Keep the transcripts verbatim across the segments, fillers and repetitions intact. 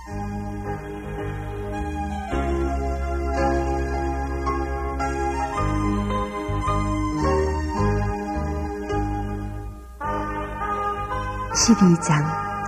십이 장.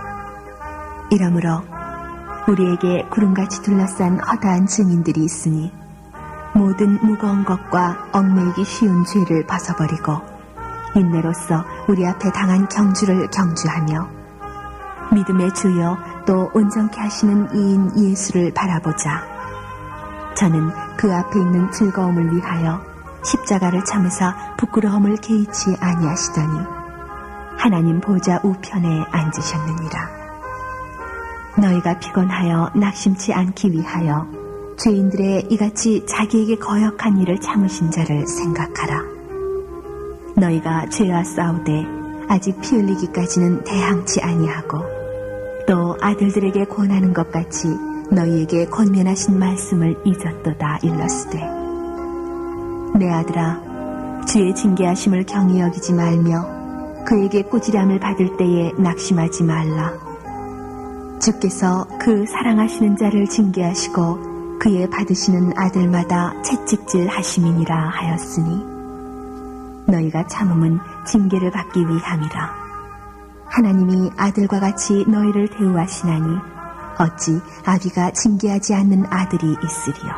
이러므로 우리에게 구름같이 둘러싼 허다한 증인들이 있으니 모든 무거운 것과 얽매이기 쉬운 죄를 벗어버리고 인내로써 우리 앞에 당한 경주를 경주하며 믿음의 주여 또 온전케 하시는 이인 예수를 바라보자. 저는 그 앞에 있는 즐거움을 위하여 십자가를 참으사 부끄러움을 개의치 아니하시더니 하나님 보좌 우편에 앉으셨느니라. 너희가 피곤하여 낙심치 않기 위하여 죄인들의 이같이 자기에게 거역한 일을 참으신 자를 생각하라. 너희가 죄와 싸우되 아직 피 흘리기까지는 대항치 아니하고 또 아들들에게 권하는 것 같이 너희에게 권면하신 말씀을 잊었도다 일렀으되, 내 아들아, 주의 징계하심을 경히 여기지 말며 그에게 꾸지람을 받을 때에 낙심하지 말라. 주께서 그 사랑하시는 자를 징계하시고 그의 받으시는 아들마다 채찍질 하심이니라 하였으니 너희가 참음은 징계를 받기 위함이라. 하나님이 아들과 같이 너희를 대우하시나니 어찌 아비가 징계하지 않는 아들이 있으리요.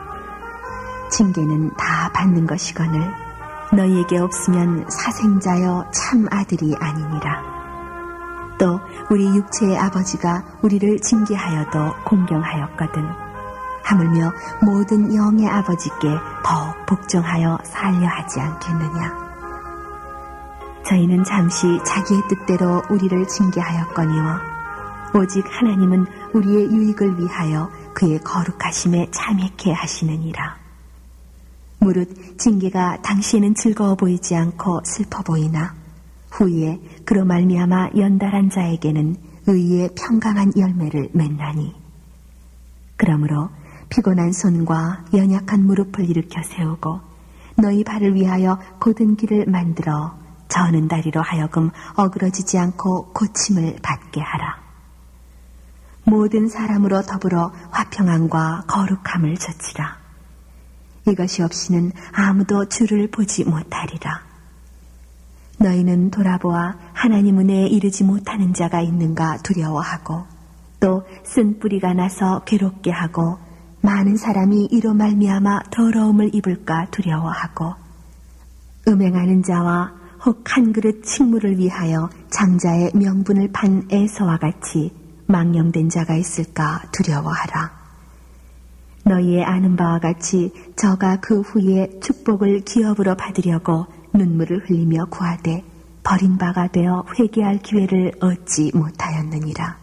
징계는 다 받는 것이거늘 너희에게 없으면 사생자여 참 아들이 아니니라. 또 우리 육체의 아버지가 우리를 징계하여도 공경하였거든 하물며 모든 영의 아버지께 더욱 복종하여 살려 하지 않겠느냐. 저희는 잠시 자기의 뜻대로 우리를 징계하였거니와 오직 하나님은 우리의 유익을 위하여 그의 거룩하심에 참여케 하시느니라. 무릇 징계가 당시에는 즐거워 보이지 않고 슬퍼 보이나 후에 그로 말미암아 연달한 자에게는 의의 평강한 열매를 맺나니, 그러므로 피곤한 손과 연약한 무릎을 일으켜 세우고 너희 발을 위하여 곧은 길을 만들어 저는 다리로 하여금 어그러지지 않고 고침을 받게 하라. 모든 사람으로 더불어 화평함과 거룩함을 좇으라. 이것이 없이는 아무도 주를 보지 못하리라. 너희는 돌아보아 하나님 은혜에 이르지 못하는 자가 있는가 두려워하고 또 쓴 뿌리가 나서 괴롭게 하고 많은 사람이 이로 말미암아 더러움을 입을까 두려워하고 음행하는 자와 혹 한 그릇 식물을 위하여 장자의 명분을 판 에서와 같이 망령된 자가 있을까 두려워하라. 너희의 아는 바와 같이 저가 그 후에 축복을 기업으로 받으려고 눈물을 흘리며 구하되 버린 바가 되어 회개할 기회를 얻지 못하였느니라.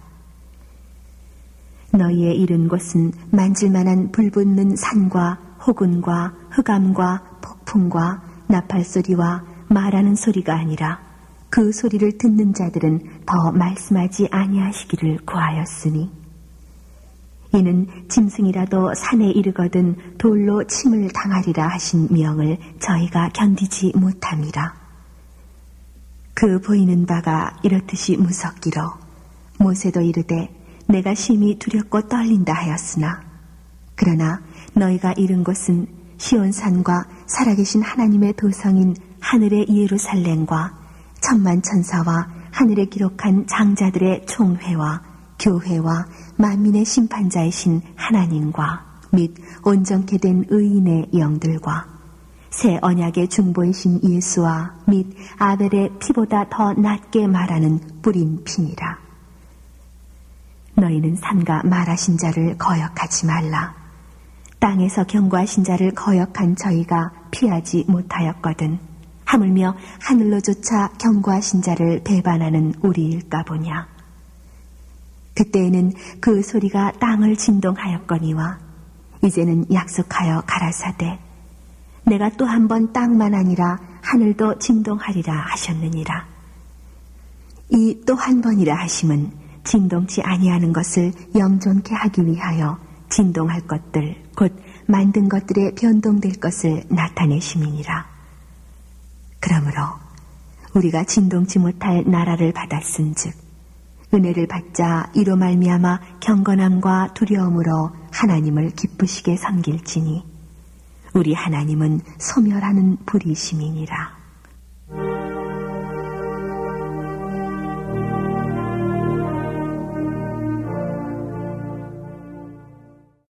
너희의 이른 곳은 만질만한 불붙는 산과 호군과 흑암과 폭풍과 나팔소리와 말하는 소리가 아니라 그 소리를 듣는 자들은 더 말씀하지 아니하시기를 구하였으니, 이는 짐승이라도 산에 이르거든 돌로 침을 당하리라 하신 명을 저희가 견디지 못함이라. 그 보이는 바가 이렇듯이 무섭기로 모세도 이르되 내가 심히 두렵고 떨린다 하였으나, 그러나 너희가 이른 곳은 시온산과 살아계신 하나님의 도성인 하늘의 예루살렘과 천만 천사와 하늘에 기록한 장자들의 총회와 교회와 만민의 심판자이신 하나님과 및 온전케 된 의인의 영들과 새 언약의 중보이신 예수와 및 아벨의 피보다 더 낫게 말하는 뿌린 피니라. 너희는 삼가 말하신 자를 거역하지 말라. 땅에서 경고하신 자를 거역한 저희가 피하지 못하였거든 하물며 하늘로조차 경고하신 자를 배반하는 우리일까 보냐. 그때에는 그 소리가 땅을 진동하였거니와 이제는 약속하여 가라사대 내가 또 한 번 땅만 아니라 하늘도 진동하리라 하셨느니라. 이 또 한 번이라 하심은 진동치 아니하는 것을 영존케 하기 위하여 진동할 것들 곧 만든 것들에 변동될 것을 나타내심이니라. 그러므로 우리가 진동치 못할 나라를 받았은즉 은혜를 받자 이로 말미암아 경건함과 두려움으로 하나님을 기쁘시게 섬길지니 우리 하나님은 소멸하는 불이심이니라.